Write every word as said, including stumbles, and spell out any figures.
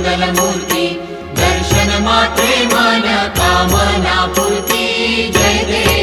मंगलमूर्ती दर्शन मात्रे मन कामना पूर्ती जय देव